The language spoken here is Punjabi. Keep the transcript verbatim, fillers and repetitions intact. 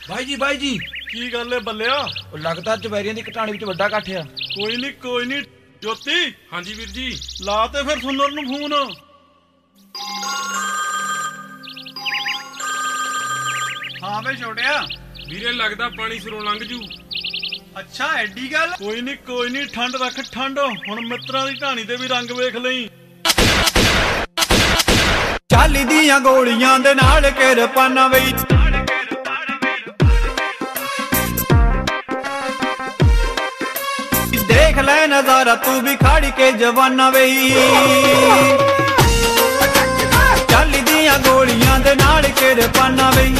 ਬਾਈ ਜੀ ਬਾਈ ਜੀ ਕੀ ਗੱਲ ਏ ਬੱਲਿਆ? ਉਹ ਲੱਗਦਾ ਚਵੈਰੀਆਂ ਦੀ ਕਟਾਣੀ ਵਿੱਚ ਵੱਡਾ ਇਕੱਠ ਆ। ਕੋਈ ਨਹੀਂ ਕੋਈ ਨਹੀਂ। ਜੋਤੀ ਹਾਂਜੀ ਵੀਰ ਜੀ। ਲਾ ਤੇ ਫਿਰ ਸੁੰਦਰ ਨੂੰ ਫੋਨ। ਹਾਂ ਵੇ ਛੋਟਿਆ। ਵੀਰੇ ਲੱਗਦਾ ਪਾਣੀ ਸਿਰੋਂ ਲੰਘ ਜੂ। ਅੱਛਾ ਐਡੀ ਗੱਲ। ਕੋਈ ਨਹੀਂ ਕੋਈ ਨਹੀਂ ਠੰਡ ਰੱਖ ਠੰਡ। ਹੁਣ ਮਿੱਤਰਾਂ ਦੀ ਢਾਣੀ ਦੇ ਵੀ ਰੰਗ ਵੇਖ ਲਈ। ਚਾਲੀ ਦੀਆਂ ਗੋਲੀਆਂ ਦੇ ਨਾਲ ਕਿਰਪਾਨਾਂ ਵੇ देख ले नजारा तू भी खाड़ी के जवाना वे चाली दियां गोलियां दे नाल किरपाना वे